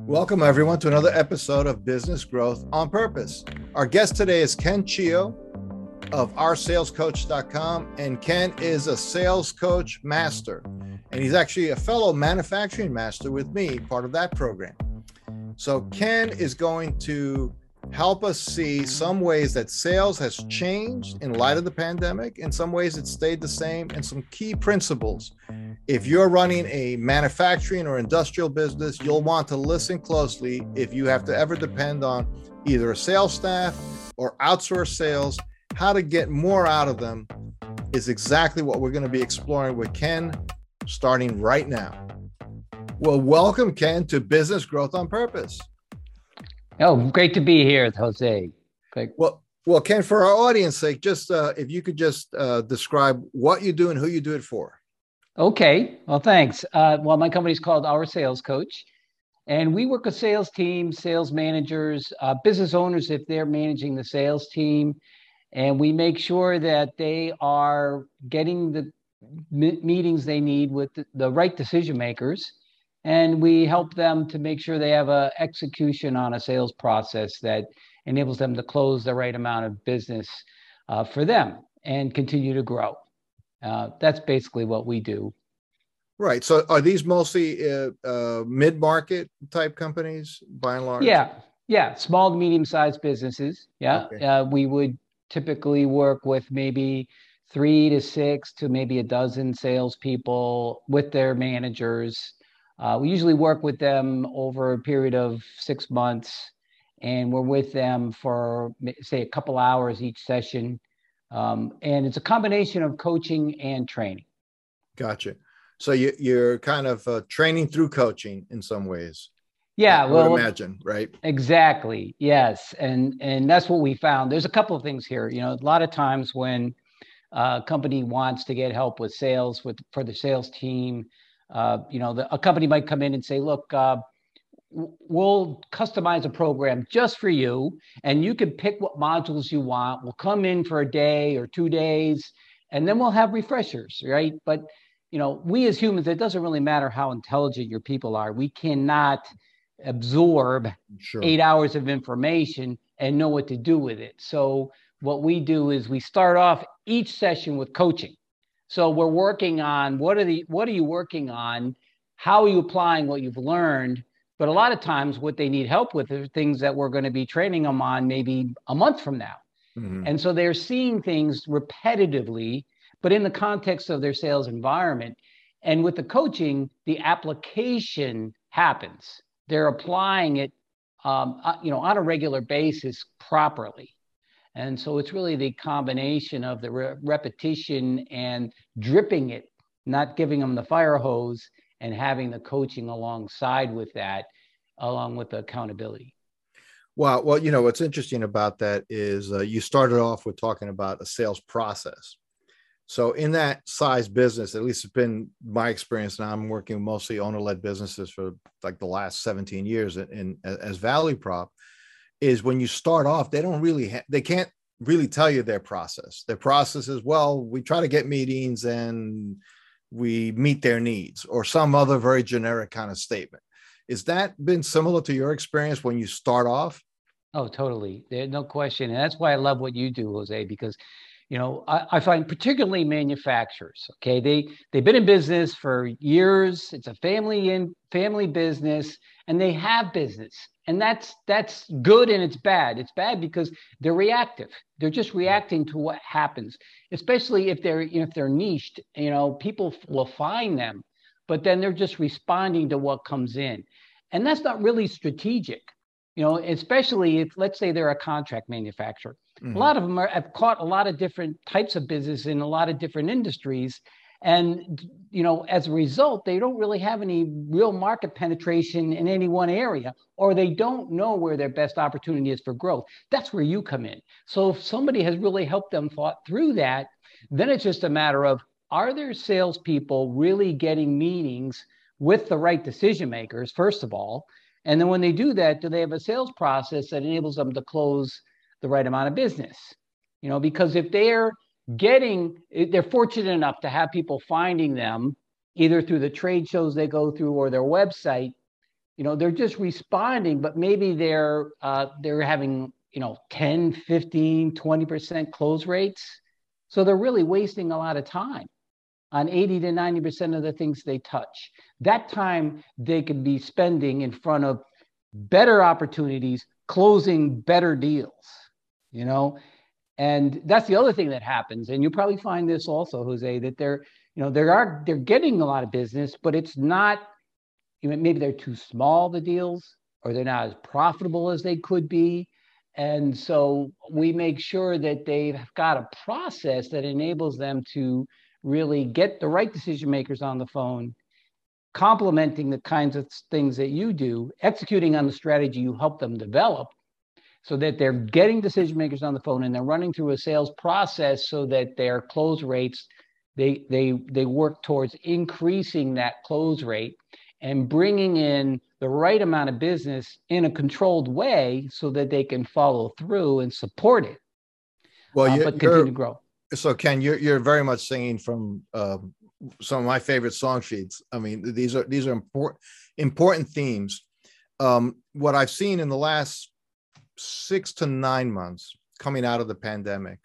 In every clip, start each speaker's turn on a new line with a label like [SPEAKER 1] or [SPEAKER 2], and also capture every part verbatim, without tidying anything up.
[SPEAKER 1] Welcome, everyone, to another episode of Business Growth on Purpose. Our guest today is Ken Chio of our sales coach dot com, and Ken is a sales coach master, and he's actually a fellow manufacturing master with me, part of that program. So Ken is going to help us see some ways that sales has changed in light of the pandemic, in some ways it stayed the same, and some key principles. If you're running a manufacturing or industrial business, you'll want to listen closely if you have to ever depend on either a sales staff or outsource sales. How to get more out of them is exactly what we're going to be exploring with Ken starting right now. Well, welcome, Ken, to Business Growth on Purpose.
[SPEAKER 2] Oh, great to be here, Jose. Great.
[SPEAKER 1] Well, well, Ken, for our audience sake, just uh, if you could just uh, describe what you do and who you do it for.
[SPEAKER 2] Okay. Well, thanks. Uh, well, my company is called Our Sales Coach, and we work with sales teams, sales managers, uh, business owners if they're managing the sales team, and we make sure that they are getting the m- meetings they need with the, the right decision makers, and we help them to make sure they have a execution on a sales process that enables them to close the right amount of business uh, for them and continue to grow. Uh, that's basically what we do.
[SPEAKER 1] Right. So are these mostly uh, uh, mid-market type companies by and large?
[SPEAKER 2] Yeah. Yeah. Small to medium-sized businesses. Yeah.
[SPEAKER 1] Okay.
[SPEAKER 2] Uh, we would typically work with maybe three to six to maybe a dozen salespeople with their managers. Uh, we usually work with them over a period of six months, and we're with them for, say, a couple hours each session. Um, and it's a combination of coaching and training.
[SPEAKER 1] Gotcha. So you, you're kind of uh, training through coaching in some ways.
[SPEAKER 2] Yeah,
[SPEAKER 1] I
[SPEAKER 2] well,
[SPEAKER 1] would imagine, right?
[SPEAKER 2] Exactly. Yes. And, and that's what we found. There's a couple of things here. You know, a lot of times when a company wants to get help with sales with for the sales team, uh, you know, the, a company might come in and say, look, uh, we'll customize a program just for you, and you can pick what modules you want. We'll come in for a day or two days, and then we'll have refreshers, right? But, you know, we as humans, it doesn't really matter how intelligent your people are. We cannot absorb
[SPEAKER 1] Sure.
[SPEAKER 2] eight hours of information and know what to do with it. So what we do is we start off each session with coaching. So we're working on what are the what are you working on? How are you applying what you've learned? But a lot of times what they need help with are things that we're going to be training them on maybe a month from now. Mm-hmm. And so they're seeing things repetitively, but in the context of their sales environment. And with the coaching, the application happens. They're applying it um, you know, on a regular basis properly. And so it's really the combination of the re- repetition and dripping it, not giving them the fire hose, and having the coaching alongside with that, along with the accountability.
[SPEAKER 1] Wow. Well, you know, what's interesting about that is uh, you started off with talking about a sales process. So in that size business, at least it's been my experience now, I'm working mostly owner-led businesses for like the last seventeen years in, in as Valley Prop, is when you start off, they don't really, ha- they can't really tell you their process. Their process is, well, we try to get meetings and we meet their needs, or some other very generic kind of statement. Is that been similar to your experience when you start off?
[SPEAKER 2] Oh, totally. There's no question. And that's why I love what you do, Jose, because, you know, I, I find particularly manufacturers, okay, they, they've been in business for years. It's a family in family business, and they have business. And that's that's good and it's bad. It's bad because they're reactive. They're just reacting to what happens, especially if they're if they're niched. You know, people will find them, but then they're just responding to what comes in, and that's not really strategic. You know, especially if, let's say, they're a contract manufacturer. Mm-hmm. A lot of them are, have caught a lot of different types of business in a lot of different industries. And, you know, as a result, they don't really have any real market penetration in any one area, or they don't know where their best opportunity is for growth. That's where you come in. So if somebody has really helped them thought through that, then it's just a matter of, are their salespeople really getting meetings with the right decision makers, first of all? And then when they do that, do they have a sales process that enables them to close the right amount of business? You know, because if they're getting, they're fortunate enough to have people finding them either through the trade shows they go through or their website, you know, they're just responding, but maybe they're uh, they're having, you know, ten, fifteen, twenty percent close rates. So they're really wasting a lot of time on eighty to ninety percent of the things they touch. That time they could be spending in front of better opportunities, closing better deals, you know? And that's the other thing that happens. And you probably find this also, Jose, that they're, you know, there are, they're getting a lot of business, but it's not, you know, maybe they're too small, the deals, or they're not as profitable as they could be. And so we make sure that they've got a process that enables them to really get the right decision makers on the phone, complementing the kinds of things that you do, executing on the strategy you help them develop, so that they're getting decision makers on the phone and they're running through a sales process so that their close rates, they they they work towards increasing that close rate and bringing in the right amount of business in a controlled way so that they can follow through and support it,
[SPEAKER 1] well,
[SPEAKER 2] uh,
[SPEAKER 1] you,
[SPEAKER 2] but continue to grow.
[SPEAKER 1] So Ken, you're you're very much singing from um, some of my favorite song sheets. I mean, these are these are important important themes. Um, what I've seen in the last six to nine months coming out of the pandemic,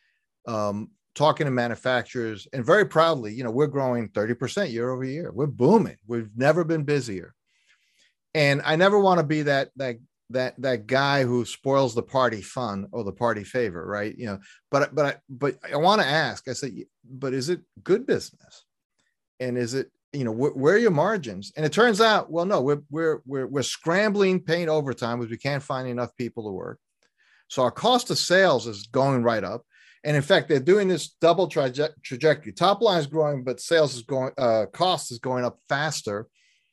[SPEAKER 1] um, talking to manufacturers, and very proudly, you know, we're growing thirty percent year over year. We're booming. We've never been busier. And I never want to be that that that that guy who spoils the party fun or the party favor, right? You know, but but I, but I want to ask. I said, but is it good business? And is it, you know, wh- where are your margins? And it turns out, well, no, we're we're we're we're scrambling, paying overtime because we can't find enough people to work. So our cost of sales is going right up. And in fact, they're doing this double traje- trajectory. Top line is growing, but sales is going, uh, cost is going up faster.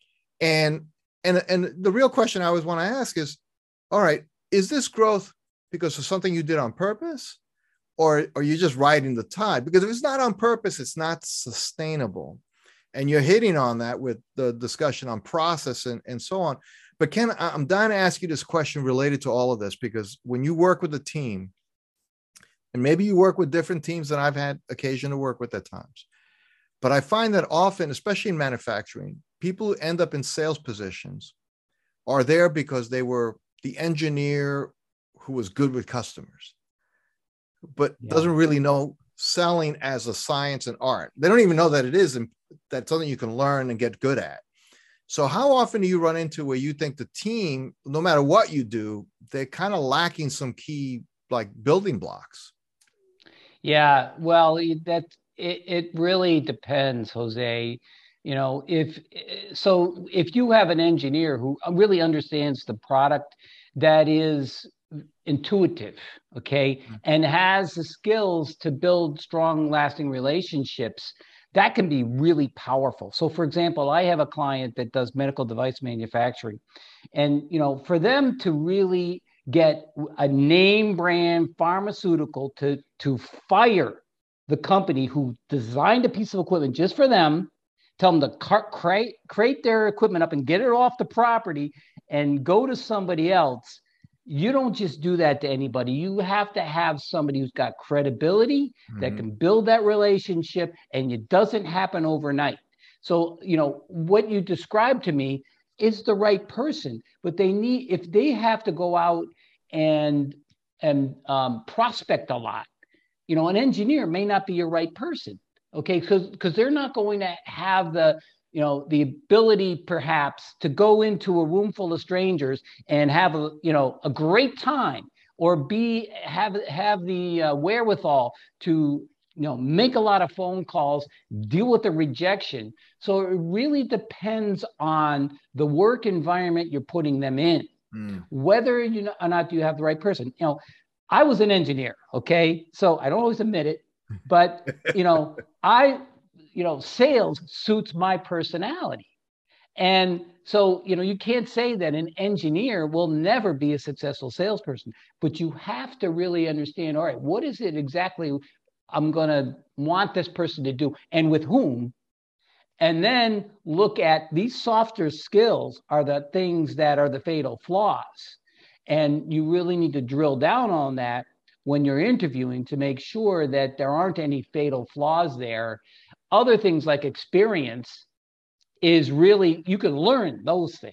[SPEAKER 1] And and and the real question I always want to ask is, all right, is this growth because of something you did on purpose, or are you just riding the tide? Because if it's not on purpose, it's not sustainable. And you're hitting on that with the discussion on process and, and so on. But Ken, I'm dying to ask you this question related to all of this, because when you work with a team, and maybe you work with different teams than I've had occasion to work with at times, but I find that often, especially in manufacturing, people who end up in sales positions are there because they were the engineer who was good with customers, but yeah. doesn't really know selling as a science and art. They don't even know that it is, and that's something you can learn and get good at. So how often do you run into where you think the team, no matter what you do, they're kind of lacking some key like building blocks?
[SPEAKER 2] Yeah, well, that it, it really depends, Jose. You know, if so, if you have an engineer who really understands the product, that is intuitive, okay, mm-hmm. and has the skills to build strong, lasting relationships, that can be really powerful. So, for example, I have a client that does medical device manufacturing, and you know, for them to really get a name brand pharmaceutical to to fire the company who designed a piece of equipment just for them, tell them to car- crate, crate their equipment up and get it off the property and go to somebody else. You don't just do that to anybody. You have to have somebody who's got credibility, mm-hmm. that can build that relationship, and it doesn't happen overnight. So, you know, what you described to me is the right person, but they need, if they have to go out and and um, prospect a lot, you know, an engineer may not be your right person, okay? Because because they're not going to have the, you know, the ability perhaps to go into a room full of strangers and have a, you know, a great time, or be have have the uh, wherewithal to, you know, make a lot of phone calls, deal with the rejection. So it really depends on the work environment you're putting them in, mm. whether you know or not you have the right person. You know, I was an engineer, okay? So I don't always admit it, but, you know, I, you know, sales suits my personality. And so, you know, you can't say that an engineer will never be a successful salesperson, but you have to really understand, all right, what is it exactly I'm going to want this person to do and with whom? And then look at these softer skills are the things that are the fatal flaws. And you really need to drill down on that when you're interviewing to make sure that there aren't any fatal flaws there. Other things like experience is really, you can learn those things,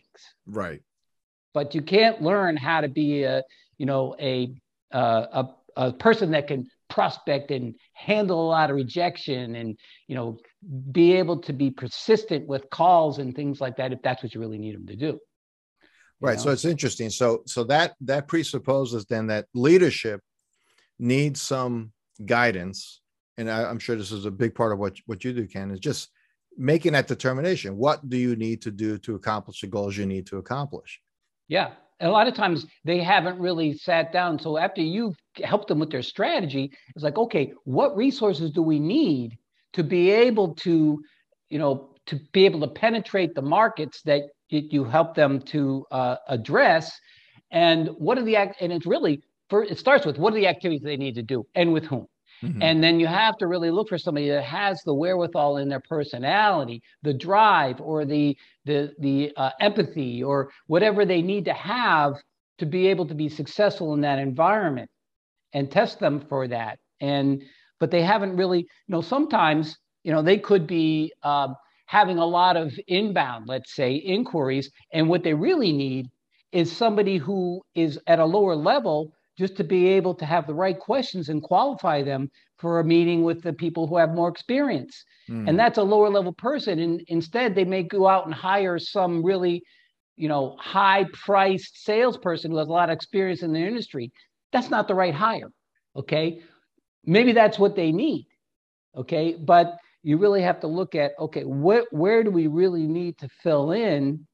[SPEAKER 1] Right.
[SPEAKER 2] But you can't learn how to be a, you know, a, uh, a, a person that can prospect and handle a lot of rejection and, you know, be able to be persistent with calls and things like that, if that's what you really need them to do.
[SPEAKER 1] Right. Know? So it's interesting. So, so that, that presupposes then that leadership needs some guidance. And I, I'm sure this is a big part of what, what you do, Ken, is just making that determination. What do you need to do to accomplish the goals you need to accomplish?
[SPEAKER 2] Yeah. A lot of times they haven't really sat down. So after you've helped them with their strategy, it's like, okay, what resources do we need to be able to, you know, to be able to penetrate the markets that you help them to uh, address? And what are the, and it's really, for, it starts with what are the activities they need to do and with whom? Mm-hmm. And then you have to really look for somebody that has the wherewithal in their personality, the drive, or the the the uh, empathy, or whatever they need to have to be able to be successful in that environment, and test them for that. And but they haven't really, you know, sometimes, you know, they could be uh, having a lot of inbound, let's say, inquiries, and what they really need is somebody who is at a lower level, just to be able to have the right questions and qualify them for a meeting with the people who have more experience. Mm. And that's a lower level person. And instead, they may go out and hire some really, you know, high priced salesperson who has a lot of experience in the industry. That's not the right hire. Okay. Maybe that's what they need. Okay. But you really have to look at, okay, what, where do we really need to fill in?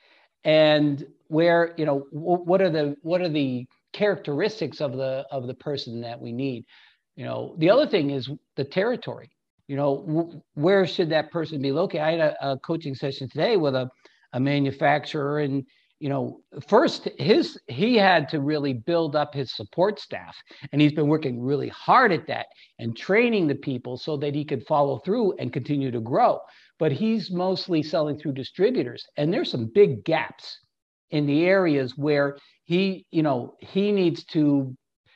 [SPEAKER 2] And where, you know, what are the, what are the characteristics of the of the person that we need? You know, the other thing is the territory. You know, w- where should that person be located? I had a, a coaching session today with a, a manufacturer, and you know, first his he had to really build up his support staff, and he's been working really hard at that and training the people so that he could follow through and continue to grow. But he's mostly selling through distributors, and there's some big gaps in the areas where he, you know, he needs to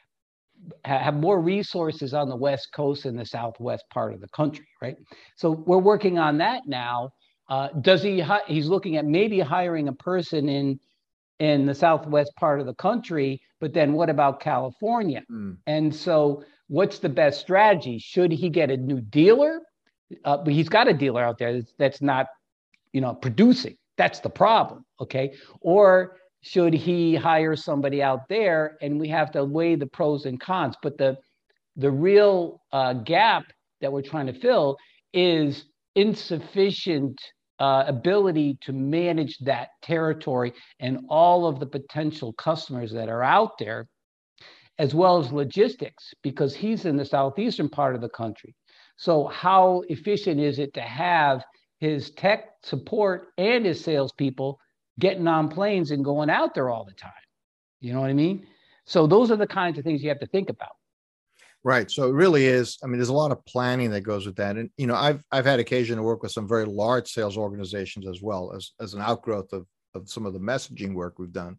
[SPEAKER 2] have more resources on the West Coast and the Southwest part of the country, right? So we're working on that now. Uh, does he, he's looking at maybe hiring a person in, in the Southwest part of the country, but then what about California? Mm. And so what's the best strategy? Should he get a new dealer? Uh, but he's got a dealer out there that's, that's not, you know, producing. That's the problem, okay? Or should he hire somebody out there? And we have to weigh the pros and cons. But the the real uh, gap that we're trying to fill is insufficient uh, ability to manage that territory and all of the potential customers that are out there, as well as logistics, because he's in the southeastern part of the country. So how efficient is it to have his tech support and his salespeople getting on planes and going out there all the time? You know what I mean? So those are the kinds of things you have to think about.
[SPEAKER 1] Right. So it really is. I mean, there's a lot of planning that goes with that. And, you know, I've, I've had occasion to work with some very large sales organizations as well as, as an outgrowth of, of some of the messaging work we've done.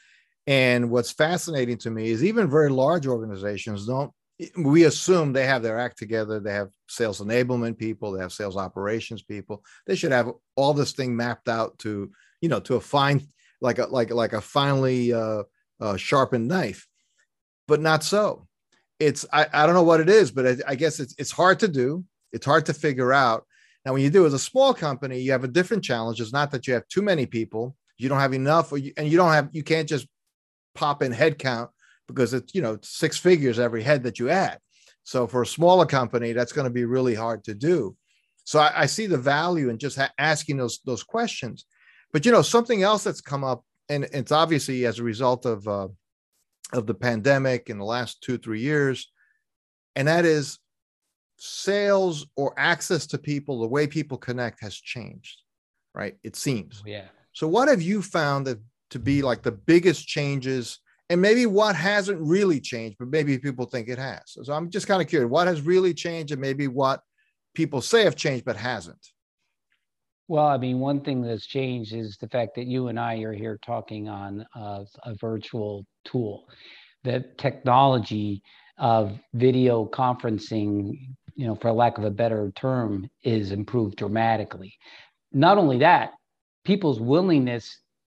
[SPEAKER 1] And what's fascinating to me is even very large organizations don't, we assume they have their act together. They have sales enablement people, they have sales operations people. They should have all this thing mapped out to, you know, to a fine, like a, like, like a finely uh, uh, sharpened knife, but not so. It's, I, I don't know what it is, but I, I guess it's, it's hard to do. It's hard to figure out. Now, when you do as a small company, you have a different challenge. It's not that you have too many people, you don't have enough, or you, and you don't have, you can't just pop in head count, because it's, you know, it's six figures every head that you add. So for a smaller company, that's going to be really hard to do. So I, I see the value in just ha- asking those, those questions. But, you know, something else that's come up, and it's obviously as a result of, uh, of the pandemic in the last two, three years, and that is sales or access to people, the way people connect has changed, right? It seems.
[SPEAKER 2] Yeah.
[SPEAKER 1] So what have you found that to be like the biggest changes, and maybe what hasn't really changed, but maybe people think it has? So I'm just kind of curious, what has really changed, and maybe what people say have changed, but hasn't?
[SPEAKER 2] Well, I mean, one thing that's changed is the fact that you and I are here talking on uh, a virtual tool. The technology of video conferencing, you know, for lack of a better term, is improved dramatically. Not only that, people's willingness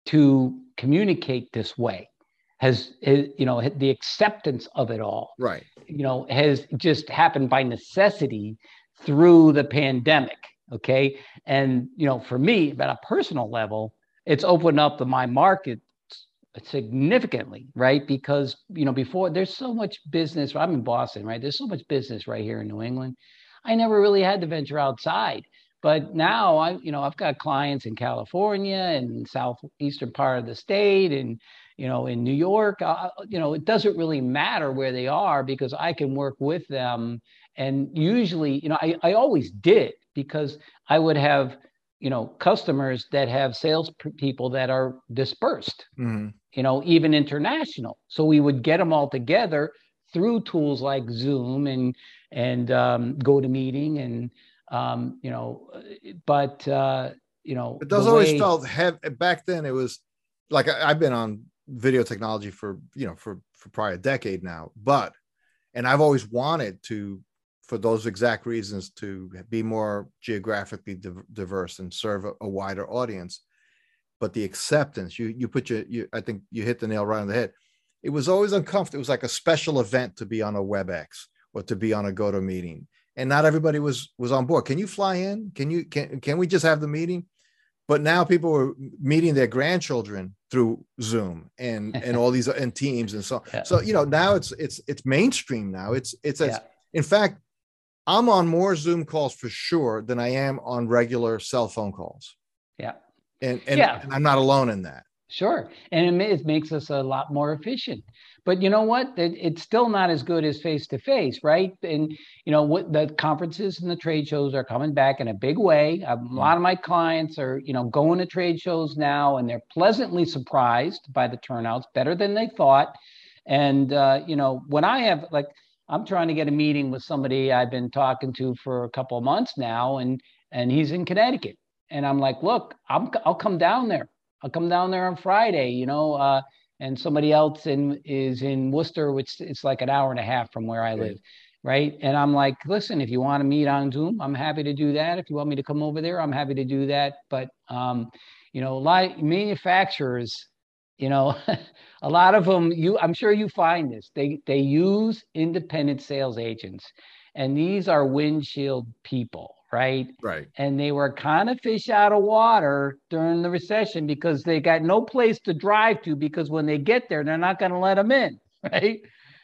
[SPEAKER 2] to communicate this way. Has, you know, the acceptance of it all,
[SPEAKER 1] right,
[SPEAKER 2] you know, has just happened by necessity through the pandemic. Okay. And, you know, for me, at a personal level, it's opened up the, my market significantly, right? Because, you know, before there's so much business. I'm in Boston, right? There's so much business right here in New England. I never really had to venture outside. But now I, you know, I've got clients in California and southeastern part of the state, and you know, in New York. Uh, you know, it doesn't really matter where they are because I can work with them. And usually, you know, I, I always did, because I would have, you know, customers that have sales people that are dispersed, mm-hmm. you know, even international. So we would get them all together through tools like Zoom and and um, GoToMeeting and um, you know, but uh, you know,
[SPEAKER 1] but those always way... felt heavy back then. It was like I, I've been on video technology for, you know, for, for probably a decade now, but, and I've always wanted to, for those exact reasons, to be more geographically div- diverse and serve a, a wider audience. But the acceptance, you, you put your, you, I think you hit the nail right on the head. It was always uncomfortable. It was like a special event to be on a WebEx or to be on a GoToMeeting. And not everybody was, was on board. Can you fly in? Can you, can, can we just have the meeting? But now people were meeting their grandchildren through Zoom and, and all these and Teams and so yeah. so you know, now it's it's it's mainstream now. It's it's as, yeah. in fact, I'm on more Zoom calls for sure than I am on regular cell phone calls.
[SPEAKER 2] Yeah,
[SPEAKER 1] and and,
[SPEAKER 2] yeah.
[SPEAKER 1] and I'm not alone in that.
[SPEAKER 2] Sure, and it makes us a lot more efficient. But you know what? It, it's still not as good as face to face, right? And you know what? The conferences and the trade shows are coming back in a big way. A lot of my clients are, you know, going to trade shows now, and they're pleasantly surprised by the turnouts, better than they thought. And uh, you know, when I have like, I'm trying to get a meeting with somebody I've been talking to for a couple of months now, and and he's in Connecticut, and I'm like, look, I'm I'll come down there. I'll come down there on Friday, you know, uh, and somebody else in is in Worcester, which it's like an hour and a half from where I live, okay. right? And I'm like, listen, if you want to meet on Zoom, I'm happy to do that. If you want me to come over there, I'm happy to do that. But, um, you know, like manufacturers, you know, a lot of them, you, I'm sure you find this, they, they use independent sales agents, and these are windshield people. Right.
[SPEAKER 1] Right.
[SPEAKER 2] And they were kind of fish out of water during the recession because they got no place to drive to, because when they get there, they're not going to let them in. Right.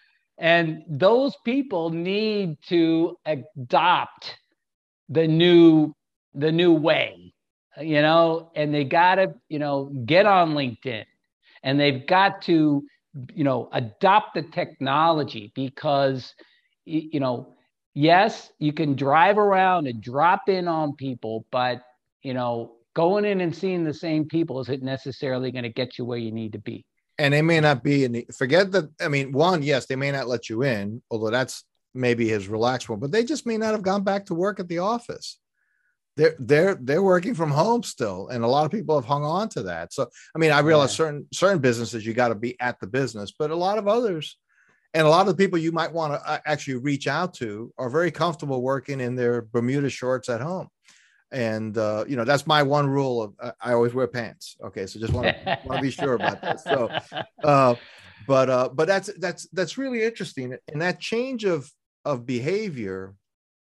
[SPEAKER 2] And those people need to adopt the new, the new way, you know, and they got to, you know, get on LinkedIn, and they've got to, you know, adopt the technology, because, you know, yes, you can drive around and drop in on people, but, you know, going in and seeing the same people isn't necessarily going to get you where you need to be.
[SPEAKER 1] And they may not be in the, forget that. I mean, one, yes, they may not let you in, although that's maybe his relaxed one, but they just may not have gone back to work at the office. They're, they're, they're working from home still. And a lot of people have hung on to that. So, I mean, I realize yeah. certain, certain businesses, you got to be at the business, but a lot of others, and a lot of the people you might want to actually reach out to, are very comfortable working in their Bermuda shorts at home. And, uh, you know, that's my one rule of, uh, I always wear pants. Okay. So just want to, want to be sure about that. So, uh, but, uh, but that's, that's, that's really interesting. And that change of, of behavior,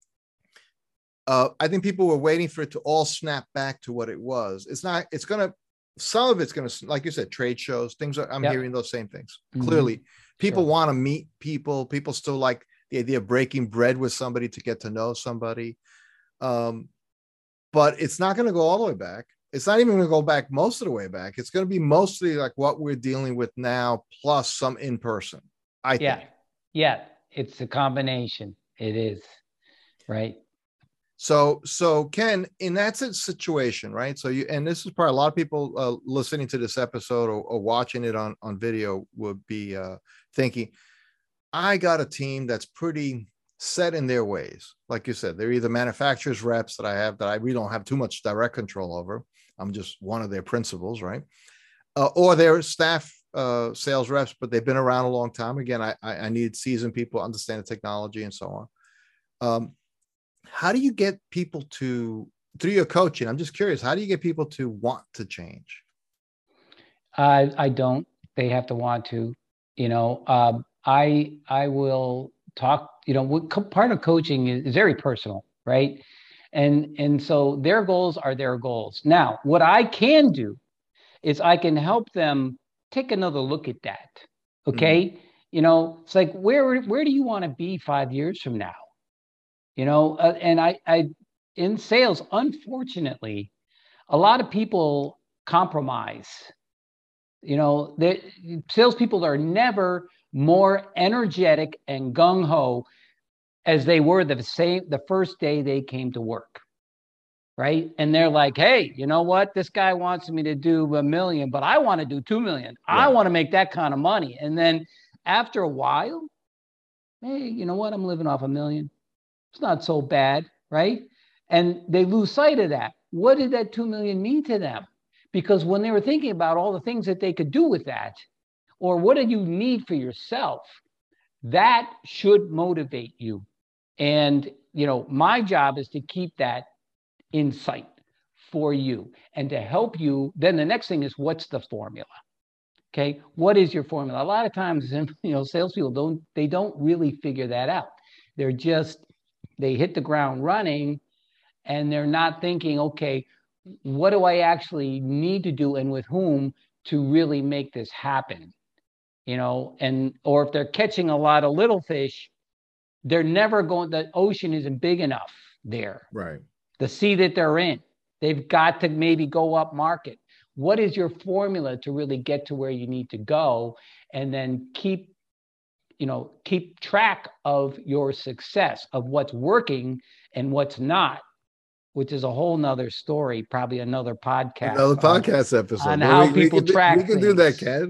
[SPEAKER 1] uh, I think people were waiting for it to all snap back to what it was. It's not, it's going to, some of it's going to, like you said, trade shows, things are, I'm yep. hearing those same things. Mm-hmm. Clearly, people sure. want to meet people. People still like the idea of breaking bread with somebody to get to know somebody. Um, but it's not going to go all the way back. It's not even going to go back most of the way back. It's going to be mostly like what we're dealing with now, plus some in person. I
[SPEAKER 2] yeah.
[SPEAKER 1] think.
[SPEAKER 2] Yeah. It's a combination. It is. Right.
[SPEAKER 1] So, so Ken, in that situation, right? So you, and this is probably a lot of people uh, listening to this episode or, or watching it on, on video would be uh, thinking, I got a team that's pretty set in their ways. Like you said, they're either manufacturers reps that I have that I really don't have too much direct control over. I'm just one of their principals, right? Uh, or they're staff uh, sales reps, but they've been around a long time. Again, I, I need seasoned people, understand the technology and so on. Um, How do you get people to, through your coaching, I'm just curious, how do you get people to want to change?
[SPEAKER 2] I I don't. They have to want to. You know, um, I I will talk. You know, what, co- part of coaching is, is very personal, right? And and so their goals are their goals. Now, what I can do is I can help them take another look at that.
[SPEAKER 1] Mm,
[SPEAKER 2] Okay, you know, it's like where where do you want to be five years from now? You know, uh, and I I in sales, unfortunately, a lot of people compromise. You know, the salespeople are never more energetic and gung ho as they were the same the first day they came to work, right? And they're like, "Hey, you know what? This guy wants me to do a million, but I want to do two million. I
[SPEAKER 1] right.
[SPEAKER 2] want to make that kind of money." And then after a while, hey, you know what? I'm living off a million. It's not so bad, right? And they lose sight of that. What did that two million mean to them? Because when they were thinking about all the things that they could do with that, or what do you need for yourself, that should motivate you. And, you know, my job is to keep that in sight for you and to help you. Then the next thing is, what's the formula? Okay, what is your formula? A lot of times, you know, salespeople don't they don't really figure that out. They're just they hit the ground running, and they're not thinking, okay, what do I actually need to do and with whom to really make this happen? You know, and or if they're catching a lot of little fish, they're never going. The ocean isn't big enough there.
[SPEAKER 1] Right.
[SPEAKER 2] The sea that they're in, they've got to maybe go up market. What is your formula to really get to where you need to go, and then keep, you know, keep track of your success, of what's working and what's not, which is a whole nother story, probably another podcast
[SPEAKER 1] Another
[SPEAKER 2] on
[SPEAKER 1] podcast episode.
[SPEAKER 2] on
[SPEAKER 1] Well,
[SPEAKER 2] how
[SPEAKER 1] we, we
[SPEAKER 2] people
[SPEAKER 1] can do, we
[SPEAKER 2] track
[SPEAKER 1] can do that,
[SPEAKER 2] things.
[SPEAKER 1] Ken.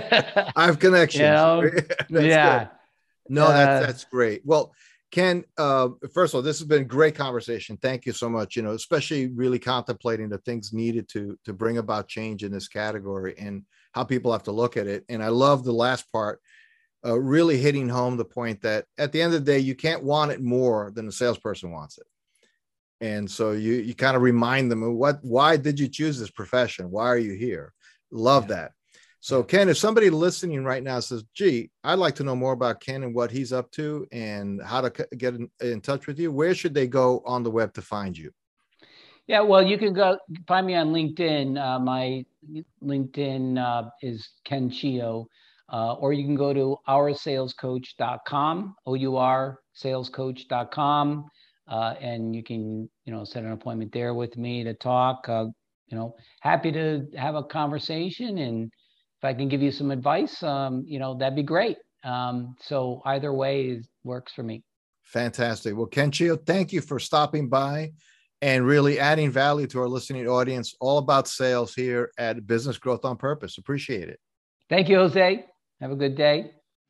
[SPEAKER 1] I have
[SPEAKER 2] You
[SPEAKER 1] connections.
[SPEAKER 2] know,
[SPEAKER 1] That's good.
[SPEAKER 2] yeah.
[SPEAKER 1] No, that's
[SPEAKER 2] Uh,
[SPEAKER 1] that's great. Well, Ken, uh, first of all, this has been a great conversation. Thank you so much. You know, especially really contemplating the things needed to to bring about change in this category and how people have to look at it. And I love the last part, uh, really hitting home the point that at the end of the day, you can't want it more than the salesperson wants it. And so you you kind of remind them of what why did you choose this profession? Why are you here? Love
[SPEAKER 2] yeah,
[SPEAKER 1] that. So
[SPEAKER 2] yeah.
[SPEAKER 1] Ken, if somebody listening right now says, "Gee, I'd like to know more about Ken and what he's up to and how to c- get in, in touch with you," where should they go on the web to find you?
[SPEAKER 2] Yeah, well, you can go find me on LinkedIn. Uh, my LinkedIn uh, is Ken Chio, uh, or you can go to our sales coach dot com, O U R sales coach dot com, uh, and you can, you know, set an appointment there with me to talk. Uh, you know, happy to have a conversation, and if I can give you some advice, um, you know, that'd be great. Um, so either way is, works for me.
[SPEAKER 1] Fantastic. Well, Ken Chio, thank you for stopping by and really adding value to our listening audience, all about sales here at Business Growth on Purpose. Appreciate it.
[SPEAKER 2] Thank you, Jose. Have a good day.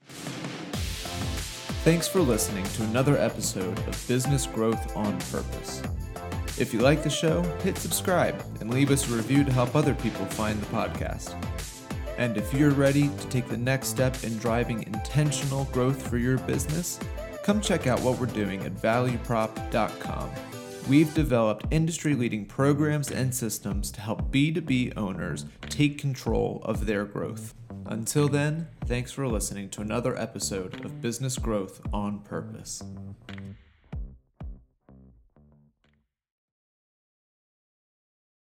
[SPEAKER 3] Thanks for listening to another episode of Business Growth on Purpose. If you like the show, hit subscribe and leave us a review to help other people find the podcast. And if you're ready to take the next step in driving intentional growth for your business, come check out what we're doing at value prop dot com. We've developed industry-leading programs and systems to help B two B owners take control of their growth. Until then, thanks for listening to another episode of Business Growth on Purpose.